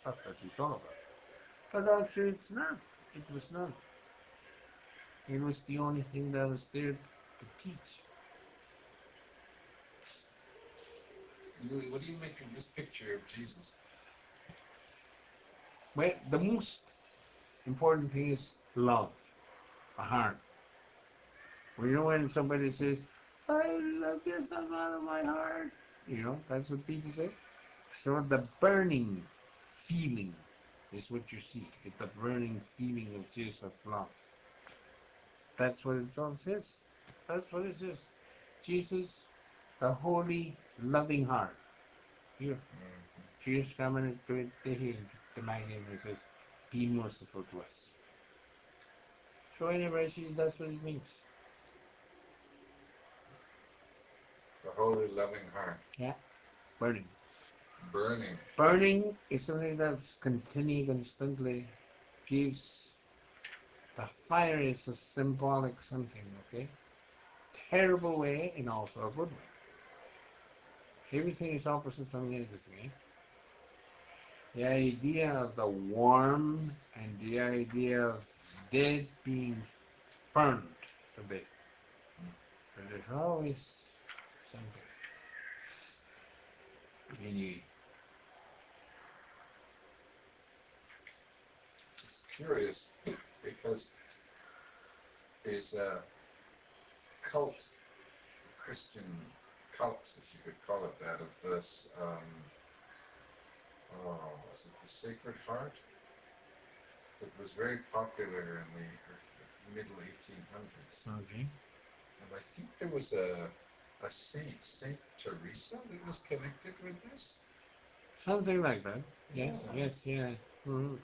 stuff that we talk about. But actually, it's not. It was not. It was the only thing that was there to teach. Louis, what do you make of this picture of Jesus? Well, the most important thing is love, the heart. Well, you know when somebody says, I love you so out of my heart, that's what people say. So the burning feeling is what you see. It's the burning feeling of Jesus of love. That's what it all says. That's what it says. Jesus, the holy, loving heart. Here, Jesus coming to it, the magazine and says, be merciful to us. So anybody sees that's what it means. The holy, loving heart. Yeah, burning. Burning. Burning is something that's continuing constantly gives the fire is a symbolic something, okay? Terrible way and also a good way. Everything is opposite from everything, eh? The idea of the warm and the idea of dead being burned to death. So there's always something. Anyway, It's curious because there's a cult, Christian cult, if you could call it that, of this, was it the Sacred Heart? That was very popular in the middle 1800s. okay. And I think there was a saint, Saint Teresa, that was connected with this. Something like that. Yes, Yeah. yes, yeah. Mm-hmm.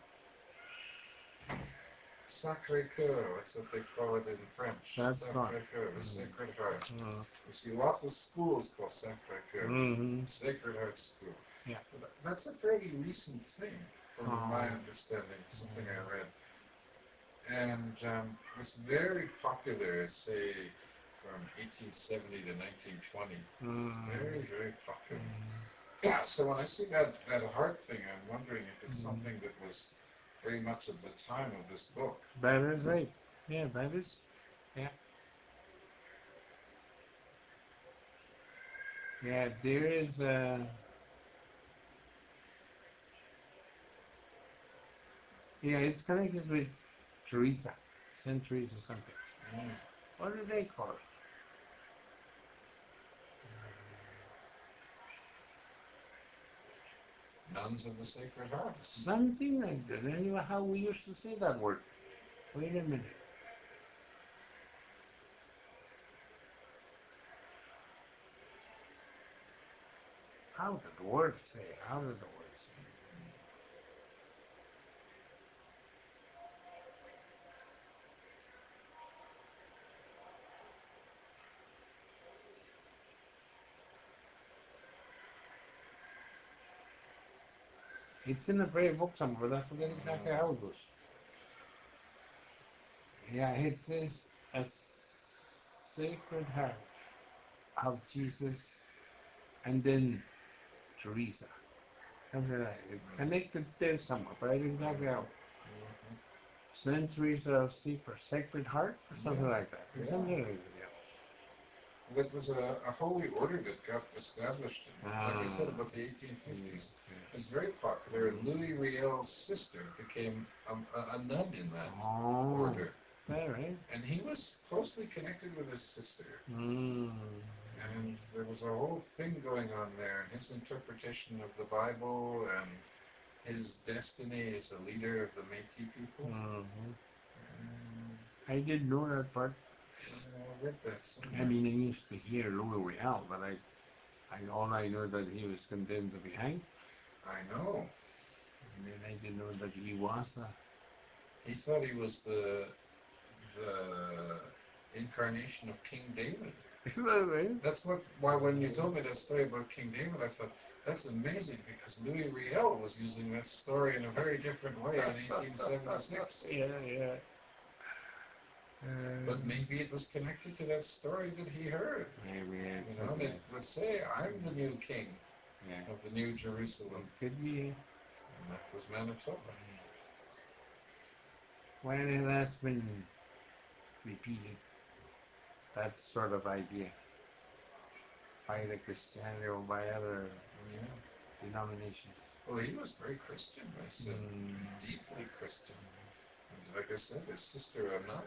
Sacré Coeur, that's what they call it in French. That's right. Sacré Coeur, the Sacred Heart. Mm-hmm. You see lots of schools called Sacré Coeur, Mm-hmm. Sacred Heart School. Yeah. But that's a fairly recent thing, from my Oh. understanding, something I read. And it was very popular, say, from 1870 to 1920. Very, Mm-hmm. very popular. Yeah, so when I see that heart thing, I'm wondering if it's Mm-hmm. something that was very much of the time of this book. That is right. Yeah, that is. Yeah. Yeah, there is. Yeah, it's connected with Teresa, Saint Teresa something. Mm. What do they call it? Nuns of the Sacred Heart. Something like that. Anyway, how we used to say that word. Wait a minute. How did the word say? How did the word say? It's in a prayer book somewhere, but I forget exactly how it goes. Yeah, it says a sacred heart of Jesus and then Teresa. Something like that. It's connected there somewhere, but I don't exactly how. Saint Teresa of Sacred Heart or something Yeah, like that. yeah. Something like that, yeah. That was a holy order that got established, like I Ah, said, about the yeah, 1850s. It yeah. was very popular, and Louis Riel's sister became a nun in that Oh, order. fair, right? And he was closely connected with his sister. Mm. And there was a whole thing going on there, and his interpretation of the Bible and his destiny as a leader of the Métis people. Mm-hmm. And I didn't know that part. I read that I somewhere. mean, I used to hear Louis Real, but all I know that he was condemned to be hanged, I know. and then I didn't know that he was a. He thought he was the incarnation of King David. Is that right? That's what why when you told me that story about King David, I thought that's amazing because Louis Riel was using that story in a very different way in 1876. Yeah, yeah. But maybe it was connected to that story that he heard. Maybe You it's a know, bit. let's say I'm the new king Yeah, of the New Jerusalem. it could be. And that was Manitoba. When it has been repeated, that sort of idea by the Christianity or by other Yeah. denominations. Well, he was very Christian, I said. Mm. Deeply Christian. And like I said, his sister, a nun.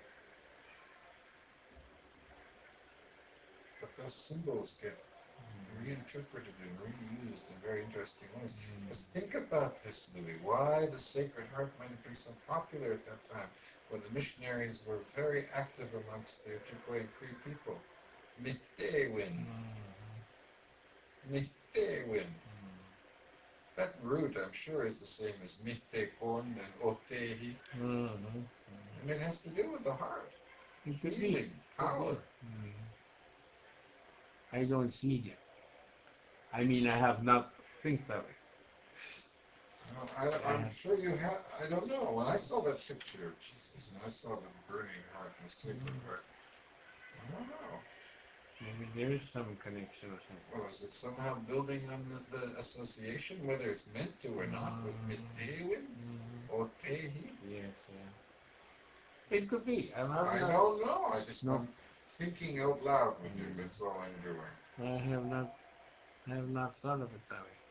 But those symbols get reinterpreted and reused in very interesting ways. Just think about this, Louis. Why the Sacred Heart might have been so popular at that time, when the missionaries were very active amongst the Ojibwe and Cree people. Mitewin. Mitewin. That root, I'm sure, is the same as Mitekon and Otehi. And it has to do with the heart. It could be. Feeling, power. I don't see it. I mean, I have not think that way. I'm sure you have. I don't know. When I saw that picture of Jesus and I saw the burning heart and the sacred heart, I don't know. Maybe there is some connection or something. Well, is it somehow building on the association, whether it's meant to or not, with Mitewin or Tehi? Yes, yeah. It could be. I don't know. No, I'm thinking out loud with you. That's all I'm doing. I have not thought of it that way.